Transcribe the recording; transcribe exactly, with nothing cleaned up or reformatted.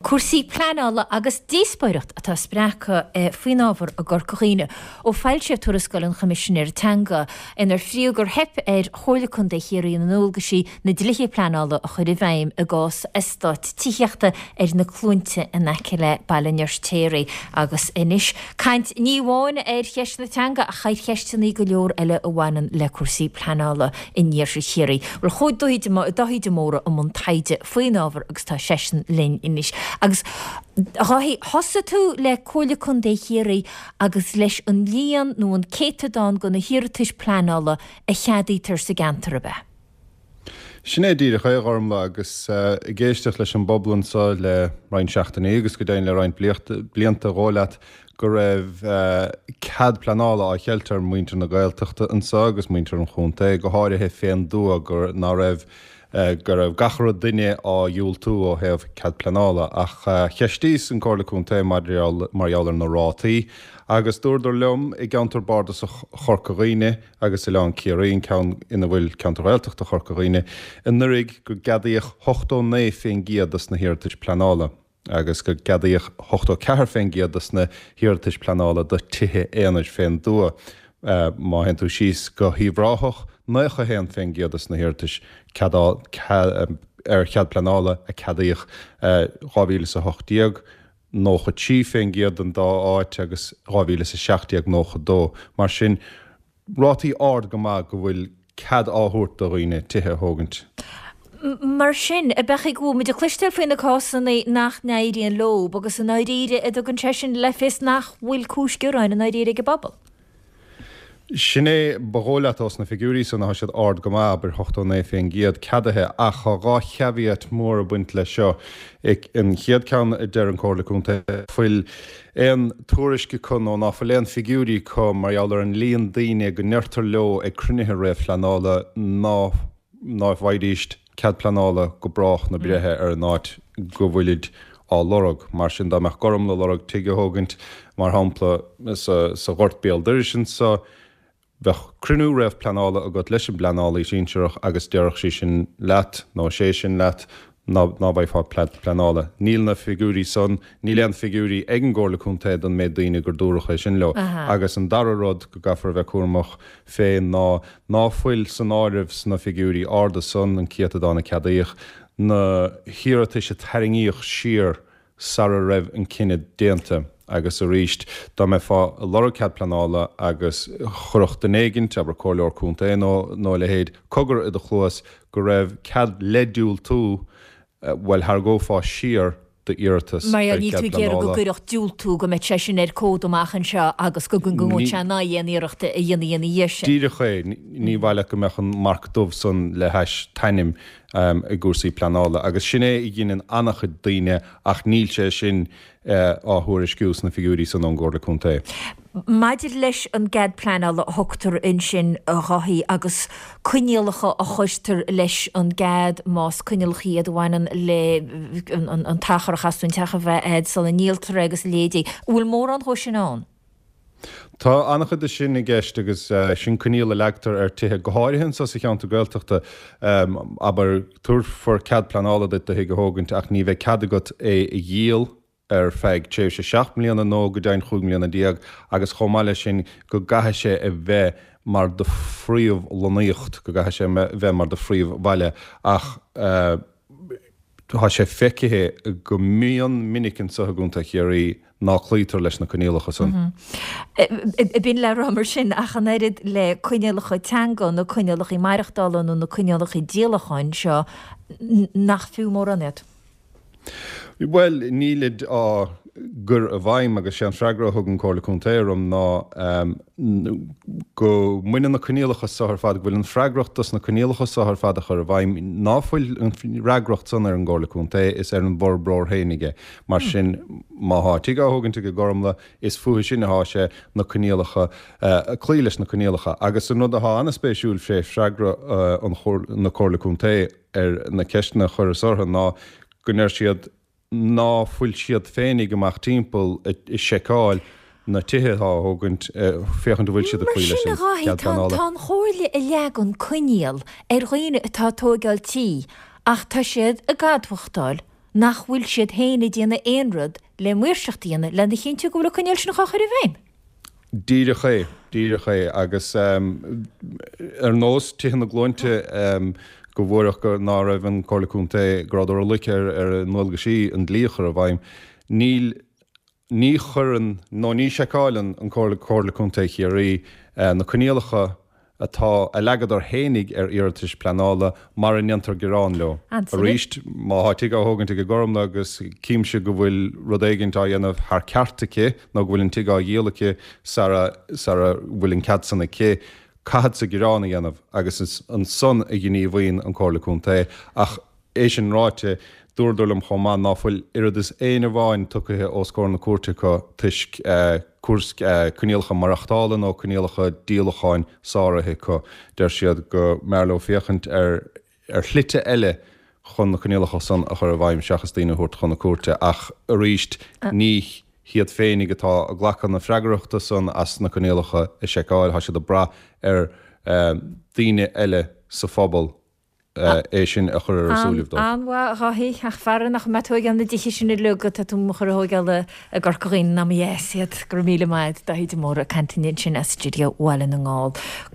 Cuasaí pleanála agus díospóireacht atá spreacha faoin ábhar a gur cóghine ó fáilte tuarascail an Choimisinéir Teanga inar phríú gur hep ar chomhla chun de chéirí an ógasí na dlithe pleanála a chuir i bhaim a gás istáit tíochta ar na clúnte in Aice Ballinneirtéirí agus inis. Caint ní bháin ar cheist na Teanga a chaid cheisteannaí go leor eile a bhhainean le cuasaí pleanála in níor sa chéirí. Bhfuil chomh dóide móra am an taide faoin ábhar agus tá seisean linn inis. Agus hosa tú le cóla chun de chéirí agus leis an líon nó an cétadáin go na hiiritis pleanála a cheadaítar sa gantar be. Sinné dír a chuigharm agus i ggéisteach leis an boblansa le rain seachtaí agus go daon le rain blianta rólaat go raibh cad pleanála a cheiltar muintear na Gaeltachta ansa agus muintear an chunta go háirithe féin dua gur ná raibh gur raibh gachar duine á dúil tú ó hebh cad pleanála ach cheistís an cóla chunta marall na rátaí agus dúirdar leom i gantar barda sa chorcaghine agus i leán ciarín ceann ina bhfuil ceantar Gaeltachta chorcaghine in nurig go gadaíoch hochtó né féin giadas na hiiritis pleanála agus go gadaíoch hochtó ceathar féin giadas na hiiritis pleanála do tithe éanaid féin dua má hen tú síos go híomhráthach Nucha héan féin giadas na hiiritis ar chead pleanála a cadaíoch dhá mhíle hochtaíag nócha tí féin giad an dá áit agus dhá mhíle seachtaíag nócha dó. Mar sin rátaí ard go maith go bhfuil cad áthúirt do roioine tithe thógant. Mar sin a becha go mit a chluisteil faoin na cásanna nach néiríon lob agus an éiríre a do an tesin le fis nach bhfuil cúis goráin an éiríre go bobbal. Sinné bagólatás na figúrí san na siad ard go maith bar hochtó né féin giad cadathe a chu rá cheavíad mór a buint le seo ag in chiad ceann i deir an cóla chunta fuil an tuairisce chun ó ná fuil figúrí com marall ar an líon daine go neirtar leo ag crunithe raibh pleanála ná ná bhaidíist cad pleanála go brach na brethe ar an áit go bhfuilid á lorog mar sin dá meach gorm le lorog tuige thógant mar hampla sa ghortbéal dirisin sa bheith crunú raibh pleanála a go leis an pleanála síseach agus dearach sí sin leat nó sé sin leat ná bhaid fá pleanála. Níl na figúrí son, níl an figúrí ag an gcóla chunta don méid daoine gur dúracha sin leo. Agus an dararrod go gafar bheith cuairmach féin ná ná fuil san áiribh na figúrí arda son an ciatadána cadaíoch na hiiritis a taringíoch siar sar a raibh an cinenne déanta. agus a ríist dá me fá lorg cad pleanála agus chrucht den éigint aber cóleor chunta nó nó le héad cogur i do chluas go raibh cad leúil tú bhfuil thar go fá siar de iiritas. Mar ní tú géir go gcuireach dúil tú go met sin ar cód amachchan seo agus go gun gún se ná dhéanaíireachta a dhéanaíana dhéise. Díire ché ní bhile go mechan marc dubh san le heis tainim um, i gúsaí pleanála agus sinné i gginan anach daine ach níl sé sin áthúir isciús na figúrí san an gcóla chunta. Maidir leis an gad pleanála thugtar in sin a rathaí agus cuinealacha a chuistar leis an gad más cuinealchaí a bhhainean le an tachar chasún techa bheith ed sal a níaltar agus lédí. Bhfuil mór an thusin an? Tá annach de sin i gceist agus sin cuineala leagtar ar tithe go háirithin sa sa cheantar Gaeltachta aber túr for cad pleanála dit a go thógant ach ní bheith cad agat é i díal ar feig téh sé seach mlíonna nó go dain chuig mlíonna díag agus chomáile sin go gathe sé a bheith mar de phríomh lonaíocht go gathe sé bheith mar de phríomh bhaile ach tá sé feicithe go míon minicin sa gúnta chéirí ná clítar leis na cuinealacha san. I bín le ramar sin a chanéad le cuinealacha teanga nó cuinealacha maireachtála nó na cuinealacha díalacháin seo nach fiú mór anad. Well, nílid á gur a bhaim agus sé an freagra thug an cóla chuntairm ná um, go muine na cuinealacha sahar fad bhfuil an freagrachtas na cuinealacha sahar fad a chur a bhaim náfuil an reagracht san ar an cóla chunta is ar an bor bror héinige mar sin má hátíigh thugann go gormla is fuair sin há sé na cuinealacha a clíles na cuinealacha agus an nud a há anna spéisiúil sé freagra na cóla chunta ar na ceistena chur sortha ná gunnar siad ná fuil siad féinnig amach timppel i seáil na tithe thógant féchan do bhfuil siad a chuile sin. Tá chóirla i leag an cuineal ar roioine atá tógáil tí ach tá siad a gadhachttáil nach bhfuil siad héna díana éonrad le muirseach díana le na chéintú go bhfuil chuineil sin nach chuir bhéim. Díre ché, díre ché agus um, ar nós tíhanna glóinte um, go bhfuach go ná raibh an cólaúnta gradú licear ar nóil go sí an dlíochar a bhaim. Níl ní churann nó ní seáilen an cólaúnta chéirí uh, na coníalacha atá a legad ar hénig ar iiritis planála mar an neantar gerán leo. A ríist má háitiigh a thugann go gormna agus cíimse go bhfuil rud éigeantá dhéanamh th ceartacha nó go bhfuiln tuigh á dhéalacha sa bhfuiln cad sanna cé cad sa geránna dhéanamh agus is an son a gníomh bhaoin an cólaúnta ach é sin ráite dúirdulm chomá náfuil irid is éana bháin tucathe ó scór na cuairrtacha tuisc cuas cuníalcha marachtálan ó cuníalcha díalacháin sáirithe chu deir siad go merló féchant ar ar chluite eile chun na cuníalcha san a chur a bhaim seachas daoine thuirt chun na cuairte ach a ríist ní hiad féinnig atá a ghlachan na freagaireachta san as na cuníalcha i seáil tha siad a bra ar daoine eile sa phobal é sin a chur arsúliúh. Anha raí ach fearan nach metúig an na ddíchi sinna lugad a tú chur thugeile a gorcoín na héad gur míle maid da hí mór a cantíine sin studio bhhaile an ngáil.